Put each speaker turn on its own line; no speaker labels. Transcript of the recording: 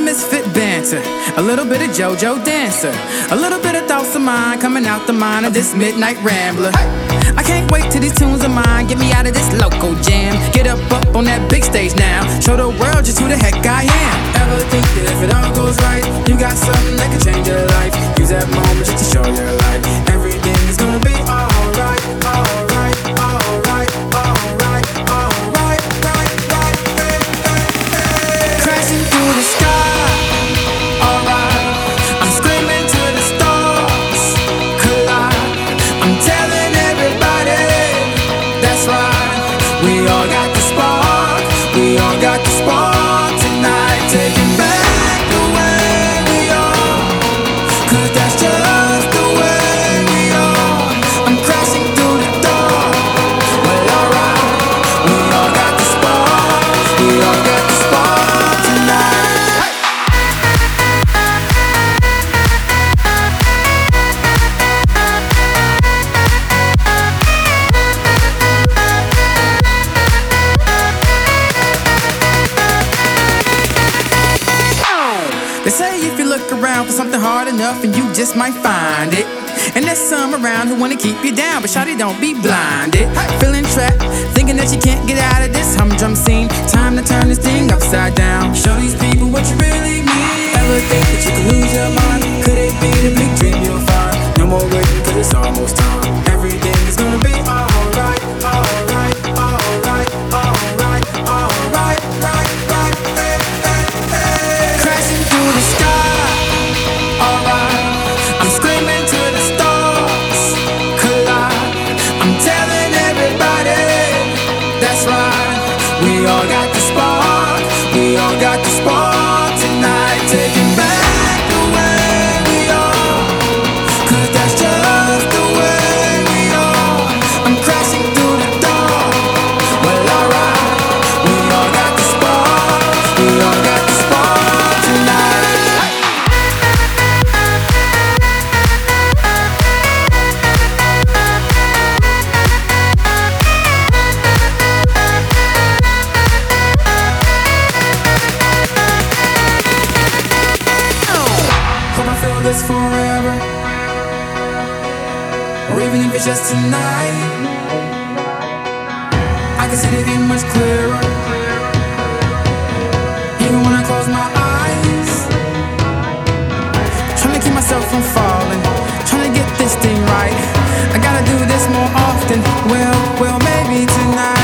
misfit banter, a little bit of JoJo dancer, a little bit of thoughts of mine coming out the mind of this midnight rambler. I can't wait till these tunes of mine get me out of this local jam. Get up on that big stage now, show the world just who the heck I am. Ever think that if it all goes right, you got something that can change your life? Use that moment just to show your life. Everything is gonna be alright, alright, alright, alright, alright, right. Crashing through the sky, alright. I'm screaming to the stars, collide. I'm telling everybody, that's right. We all got the spark, we all got the spark tonight. Taking back the way we are, 'cause that's just the way we are. I'm crashing through the door, well alright. We all got the spark, we all got the spark tonight. They say if you look around for something hard enough, and you just might find it. And there's some around who wanna keep you down, but shawty, don't be blinded. Feeling trapped, thinking that you can't get out of this humdrum scene. Time to turn this thing upside down. Show these people what you really need. Ever think that you could lose your mind? Could it be the big dream you'll find? No more waiting, 'cause it's almost time. Everything is gonna be alright, alright, alright, alright, alright, right. Crashing through the sky, alright. I'm screaming to the stars, collide. I'm telling everybody, that's right. We all got the spark, we all got the spark tonight. Taking back the way we are, 'cause that's just the way we are. I'm crashing through the door, well alright. We all got the spark, we all got the spark tonight. Hope I feel this forever, or even if it's just tonight. I can see the view much clearer, even when I close my eyes. Trying to keep myself from falling, trying to get this thing right. I gotta do this more often, well, maybe tonight.